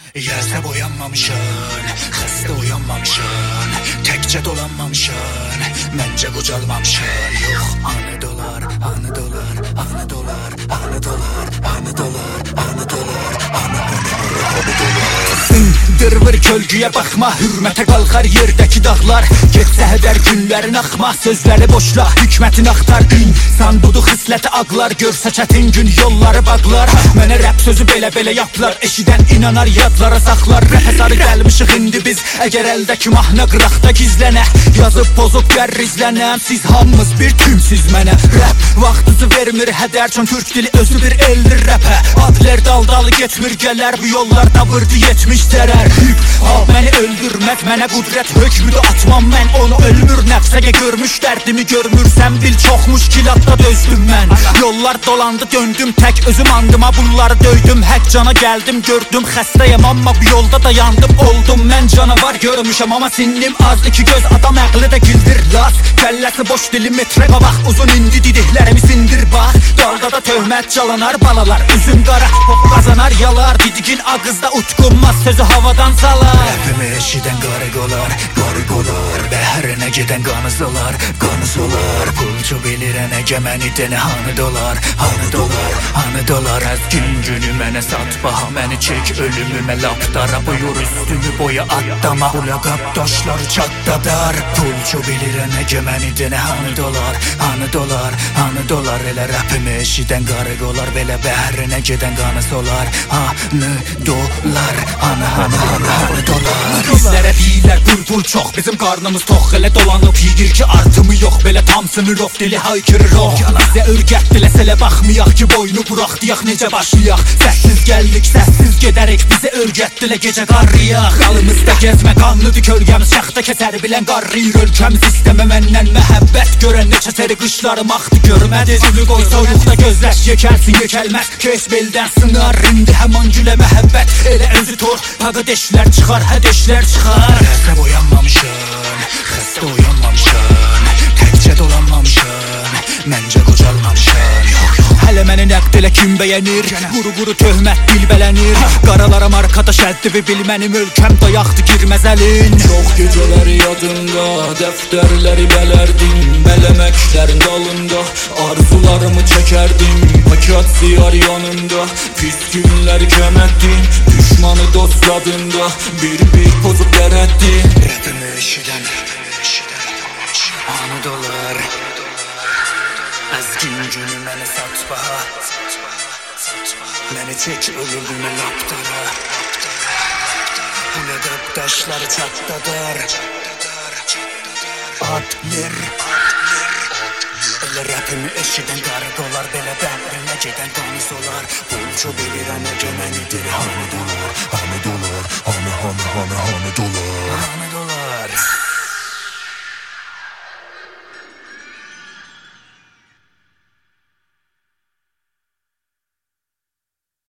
Yersə boyanmamışın, xəstə uyanmamışın, təkcə dolanmamışın, məncə qocalmamışın. Yox, anı dolar, anı dolar, anı dolar, anı dolar, anı dolar, anı dolar, anı dolar. Dırvır kölgüyə baxma, hürmətə qalxar yerdəki dağlar. Getsə hədər günlərin axma, sözləri boşla, hikmətini axtar. İnsan budur xisləti ağlar, görsə çətin gün yolları bağlar. Mənə rəp sözü belə-belə yaplar, eşidən inanar yadlara saxlar. Rəpə sarı gəlmişik indi biz, əgər əldəki mahnı qıraqda gizlənə. Yazıb pozub gərrizlənəm, siz hamımız bir tümsüz mənə. Rəp vaxtınızı vermir hədər, çün türk dili özü bir eldir rəpə. Adlər daldalı getmir gələr, bu yollarda vırdı 70 zərər. Məni öldürməz, mənə qudrət hökmüdü atmam mən onu ölmür. Nəfsəgə görmüş dərdimi görmürsən bil, çox müşkilatda dözdüm mən. Yollar dolandı döndüm tək, özüm andıma bunları döydüm. Hək cana gəldim gördüm, xəstəyəm amma bu yolda dayandım. Oldum mən canavar görmüşəm amma sinnim az, iki göz adam əqli də gildir las. Kəlləsi boş dili metrə qabaq, uzun indi didiklərimi sindir bax. Dalda da töhmət calanar balalar, üzüm qara popu qazanar yalar. Didigin ağızda utqunmaz, sözü havadan salar. Rəpimi eşidən qarıqolar, qarıqolar. Bəhrinə gedən qanı solar, qanı solar. Pulcu bilirən əgəməni denə hanı dolar, hanı dolar, hanı dolar. Az gün mənə sat baha, məni çək ölümümə lapdara. Buyur üstümü boya addama, bu laqab daşları çatdadar. Pulcu bilirən əgəməni denə hanı dolar, hanı dolar, hanı dolar. Elə rəpimi eşidən qarıqolar, belə bəhrinə gedən qanı solar. Hanı dolar, hanı dolar. Bizlərə deyirlər pul çox, bizim qarnımız tox. Elə dolanıb yiyir ki artımı yox, belə tam sınır of, dili haykırır o. Bizə örgətdilə sələ baxmayaq ki, boynu buraq deyaq necə başlayaq. Səssiz gəldik, səssiz gedərik, bizə örgətdilə gecə qarrıyaq. Qalımızda gezmə qanlıdır kölgəmiz, şaxta kəsər bilən qarrıyır ölkəmiz. İstəmə məndən məhəbbət görən neçə seri qışlarım axdı görmədi. Sülü qoy soyuqda gözləş, yekəlsin yekəlməz, keş beldən sınar. İndi həman gülə məhəbbət, elə özü tor, paqa deşlər çıxar, hədəşlər çıxar. Xəstə boyanmamışın, xəstə uyanmamışın, təkcə dolanmamışın, məncə qocalmamışın. Hələ məni nəqd elə kim bəyənir, quru-quru töhmət dilbələnir. Qaralara markada şəddivi bil, mənim ölkəm dayaqdı girməz əlin. Çox gecələri yadımda, dəftərləri bələrdim, bələməklərin dalında arzularımı çəkərdim. Pakat ziyar yanımda, pis günləri kəmətdim, düşmanı dost yadında, bir pozub qərətdim. Rəpimi eşidən anı dolar, az gün mənə sat baha, məni çək ölümümə lapdara. Bu laqab daşları çatdadar. Adler elə rəpimi eşidən qarıqolar, belə bəhrinə gedən qanı solar. Pulcu bilirən əgəmənidir, hanı dolar, hanı dolar, hanı dolar, hanı dolar.